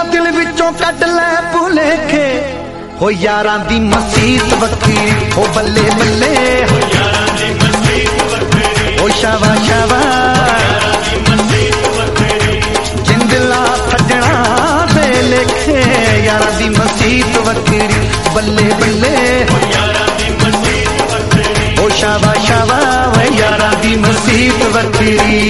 दिल विचों कढ लै भुलेखे हो यारां दी मसीत वक्खरी हो बल्ले बल्ले हो यारां दी मसीत वक्खरी हो शावा शावा जिंदला सजना दे लेखे यारां दी मसीत वक्खरी बल्ले बल्ले हो यारां दी मसीत वक्खरी हो शावा शावा वे यारां दी मसीत वक्खरी।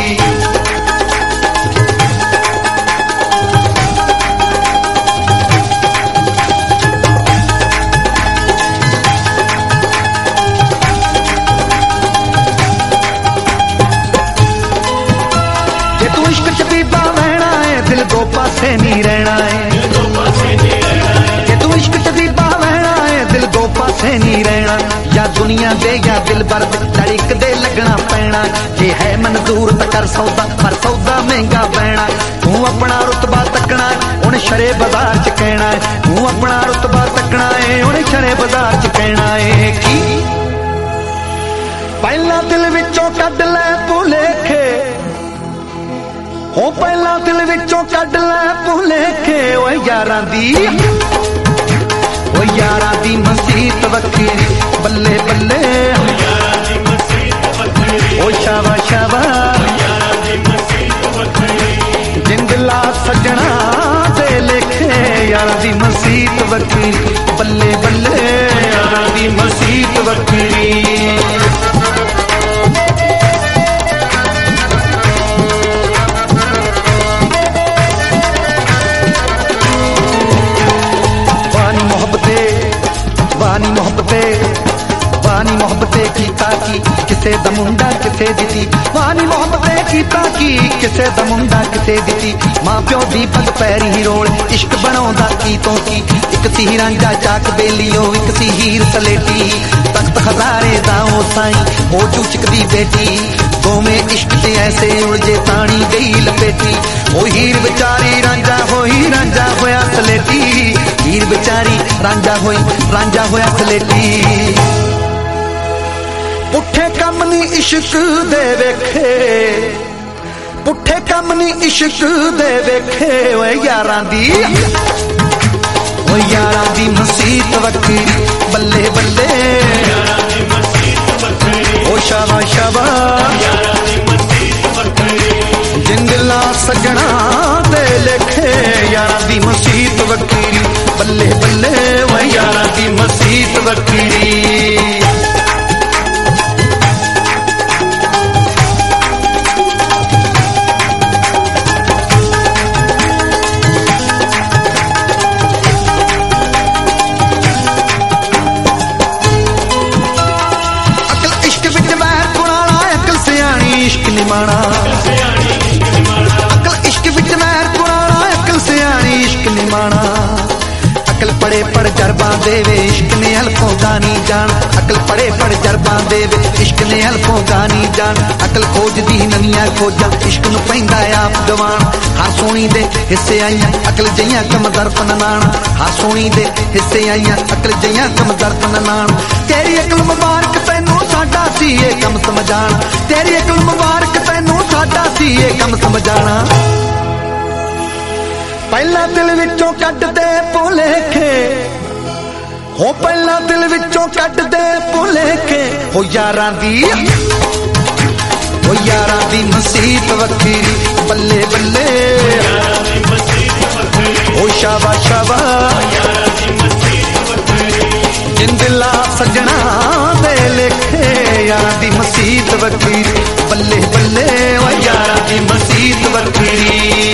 दो पासे नहीं रहना है कि तू इश्क च दीपा बहना है दिल दो पासे नहीं रहना या दुनिया दे या दिल भर तड़िक दे लगना पैना जे है मंजूर तो कर सौदा पर सौदा महंगा पैना तू अपना रुतबा तकना है उन्हें शरे बाजार च कहना है तू अपना रुतबा तकना है उन्हें शरे बाजार च कहना है कि पहला दिल विचों कढ लै भुलेखे हो पहला दिल विचों कढ लै भुलेखे ओ यारां दी मसीत वक्खरी बल्ले बल्ले ओ शावा शावा जिंदला सजना दे लेखे यारां दी मसीत वक्खरी बल्ले बल्ले यारां दी मसीत वक्खरी। वानी मोहब्बते कीता की किसे दा मुंडा किसे दिती वानी मोहब्बते कीता की किसे दा मुंडा किसे दिती मां प्यो दी पग पैरी रोल इश्क बनाउंदा की तो की एक सी रांझा चाक बेलियो एक सी हीर सलेटी तख्त खजारे दाओ साई ओ चूचक दी बेटी दोवें इश्क ते ऐसे उलझे ताणी गई लपेटी ओ हीर बेचारी रांझा होया सलेटी हीर बेचारी रांझा होया सलेटी पुठे कम नी इश्क दे वेखे पुठे कम नी इश्क दे वेखे ओ यारां दी मसीत वक्खरी बल्ले बल्ले ओ शावा शावा जिंदला सजना दे लेखे यारां दी मसीत वक्खरी बल्ले बल्ले ओ यारां दी मसीत वक्खरी। इश्क निमाना अकल इश्क विच महर कुराना अकल सियाणी इश्क निमाना अकल पढ़े पढ़ जरबा देवे इश्क ने हल्कों गानी जान अकल पढ़े पढ़ जरबा देवे इश्क ने हल्कों गानी जान अकल खोज दी नवियां खोजा इश्क नूं पैंदा आप जवान हर सोनी दे हिस्से आईयां अकल जइयां कम दर्प ननाण हर सोनी दे हिस्से आईयां अकल जइयां कम दर्प ननाण तेरी अकल मुबारक तैनूं साडा सी ये कम समझाना तेरी अकल मुबारक तैनूं साडा सी ये कम समझाना पहला दिल विचों कढ दे भुलेखे हो पहला दिल विचों कढ दे भुलेखे हो यारां दी मसीत वक्खरी बल्ले बल्ले ओ शावा शावा जिंदला सजना दे लेखे यारां दी मसीत वक्खरी बल्ले बल्ले ओ यारां दी मसीत वक्खरी।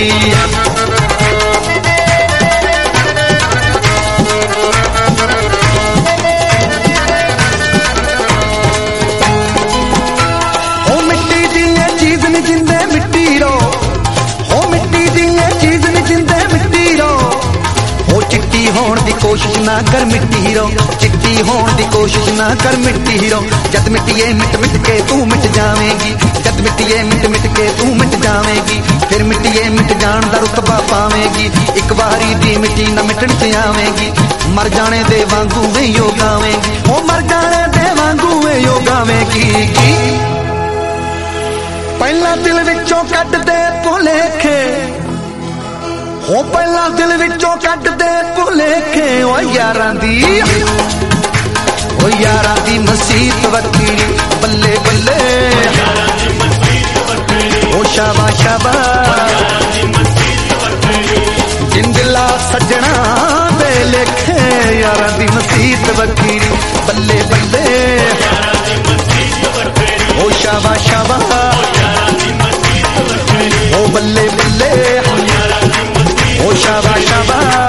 होण दी कोशिश ना कर मिट्टी हीरो चिट्टी होण दी कोशिश ना कर मिट्टी हीरो जद मिट्टिए मिट मिट के तू मिट जावेगी जद मिट्टिए मिट मिट के तू मिट जावेगी फिर मिट्टिए मिट जान दा रुतबा पावेगी एक बारी दी मिट्टी ना मिटण ते आवेगी मर जाने दे वांगू वे योगावेगी ओ मर जाने दे वांगू वे योगावेगी पहला दिल विचों कढ दे भुलेखे ਉਹ ਪਹਿਲਾਂ ਦਿਲ ਵਿੱਚੋਂ ਕੱਢਦੇ ਭੁਲੇਖੇ ਓ ਯਾਰਾਂ ਦੀ, ਓ ਯਾਰਾਂ ਦੀ ਮਸੀਤ ਵੱਖਰੀ ਬੱਲੇ ਬੱਲੇ, ਓ ਸ਼ਾਬਾ ਸ਼ਾਬਾ ਜਿੰਦਲਾ ਸੱਜਣਾ ਦੇ ਲੇਖੇ, ਯਾਰਾਂ ਦੀ ਮਸੀਤ ਵੱਖਰੀ ਬੱਲੇ ਬੱਲੇ, ਓ ਸ਼ਾਬਾ ਸ਼ਾਬਾ ਓ ਬੱਲੇ ਬੱਲੇ, ਓ ਸ਼ਾਬਾ ਸ਼ਾਬਾ।